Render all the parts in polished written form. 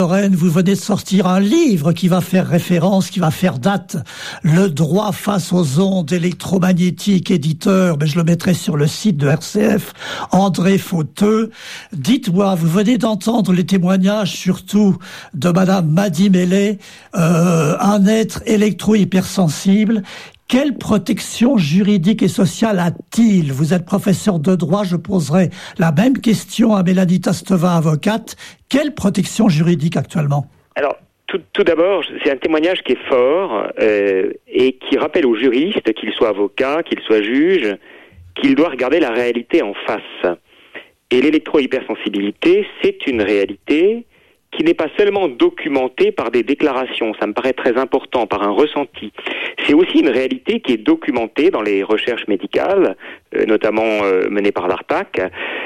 Lorraine, vous venez de sortir un livre qui va faire référence, qui va faire date, Le droit face aux ondes électromagnétiques, éditeur, mais je le mettrai sur le site de RCF, André Fauteux. Dites-moi, vous venez d'entendre les témoignages surtout de Madame Madi Mellet, un être électro-hypersensible. Quelle protection juridique et sociale a-t-il? Vous êtes professeur de droit, je poserai la même question à Mélanie Tastevin, avocate. Quelle protection juridique actuellement? Alors, tout d'abord, c'est un témoignage qui est fort et qui rappelle aux juristes, qu'ils soient avocats, qu'ils soient juges, qu'ils doivent regarder la réalité en face. Et l'électro-hypersensibilité, c'est une réalité qui n'est pas seulement documentée par des déclarations, ça me paraît très important, par un ressenti. C'est aussi une réalité qui est documentée dans les recherches médicales, notamment menées par l'ARPAC,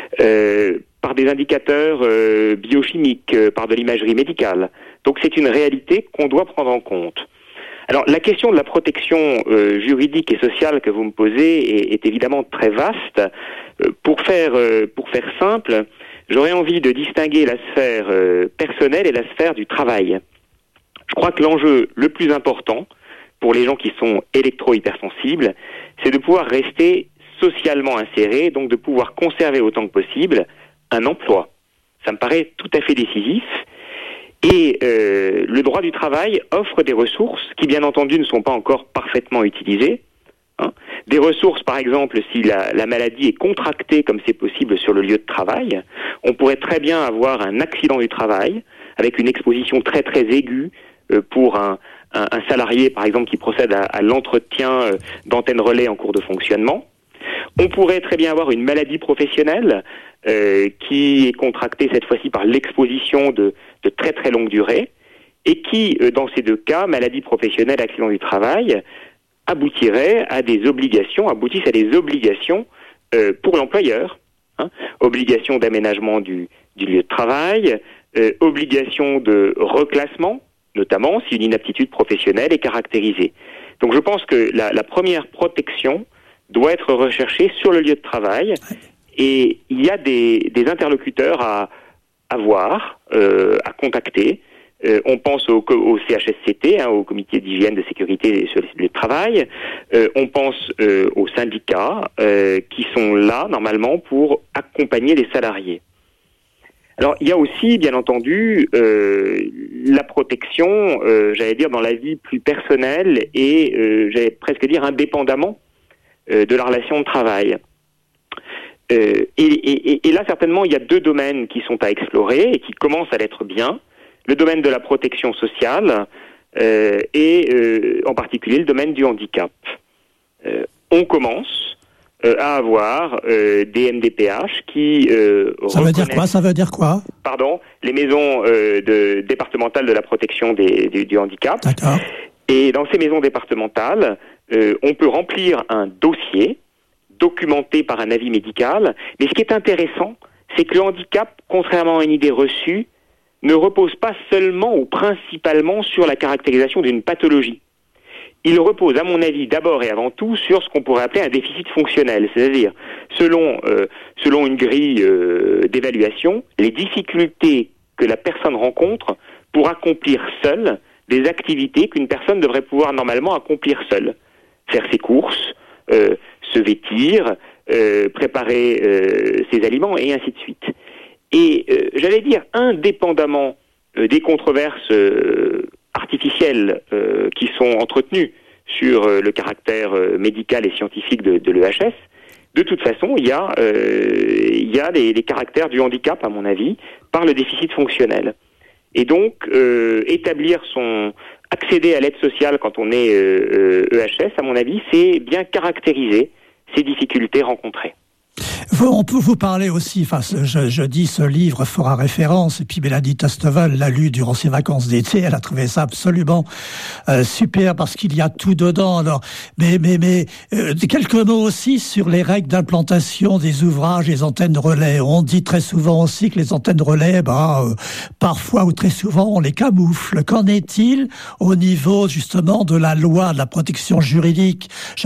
par des indicateurs biochimiques, par de l'imagerie médicale. Donc c'est une réalité qu'on doit prendre en compte. Alors la question de la protection juridique et sociale que vous me posez est évidemment très vaste. Pour faire simple, j'aurais envie de distinguer la sphère personnelle et la sphère du travail. Je crois que l'enjeu le plus important pour les gens qui sont électro-hypersensibles, c'est de pouvoir rester socialement insérés, donc de pouvoir conserver autant que possible un emploi. Ça me paraît tout à fait décisif. Et le droit du travail offre des ressources qui, bien entendu, ne sont pas encore parfaitement utilisées. Des ressources, par exemple, si la maladie est contractée comme c'est possible sur le lieu de travail, on pourrait très bien avoir un accident du travail avec une exposition très très aiguë pour un salarié, par exemple, qui procède à l'entretien d'antennes relais en cours de fonctionnement. On pourrait très bien avoir une maladie professionnelle qui est contractée cette fois-ci par l'exposition de très très longue durée et qui, dans ces deux cas, maladie professionnelle, accident du travail, aboutissent à des obligations pour l'employeur. Obligation d'aménagement du lieu de travail, obligation de reclassement, notamment si une inaptitude professionnelle est caractérisée. Donc je pense que la première protection doit être recherchée sur le lieu de travail et il y a des interlocuteurs à voir, à contacter. On pense au CHSCT, au comité d'hygiène de sécurité sur les lieux de travail. On pense aux syndicats qui sont là normalement pour accompagner les salariés. Alors il y a aussi bien entendu la protection, j'allais dire dans la vie plus personnelle et j'allais presque dire indépendamment de la relation de travail. Et là certainement il y a deux domaines qui sont à explorer et qui commencent à l'être bien. Le domaine de la protection sociale et en particulier le domaine du handicap. On commence à avoir des MDPH qui Ça veut dire quoi Pardon, les maisons départementales de la protection du handicap. D'accord. Et dans ces maisons départementales, on peut remplir un dossier documenté par un avis médical. Mais ce qui est intéressant, c'est que le handicap, contrairement à une idée reçue, ne repose pas seulement ou principalement sur la caractérisation d'une pathologie. Il repose, à mon avis, d'abord et avant tout sur ce qu'on pourrait appeler un déficit fonctionnel, c'est-à-dire, selon une grille d'évaluation, les difficultés que la personne rencontre pour accomplir seule des activités qu'une personne devrait pouvoir normalement accomplir seule. Faire ses courses, se vêtir, préparer ses aliments, et ainsi de suite. Et j'allais dire, indépendamment des controverses artificielles qui sont entretenues sur le caractère médical et scientifique de l'EHS, de toute façon, il y a les caractères du handicap, à mon avis, par le déficit fonctionnel. Et donc, accéder à l'aide sociale quand on est EHS, à mon avis, c'est bien caractériser ces difficultés rencontrées. On peut vous parler aussi, je dis ce livre fera référence, et puis Mélanie Tastevin l'a lu durant ses vacances d'été, elle a trouvé ça absolument super parce qu'il y a tout dedans. Alors, mais quelques mots aussi sur les règles d'implantation des ouvrages, les antennes relais. On dit très souvent aussi que les antennes relais, parfois ou très souvent, on les camoufle. Qu'en est-il au niveau justement de la loi, de la protection juridique?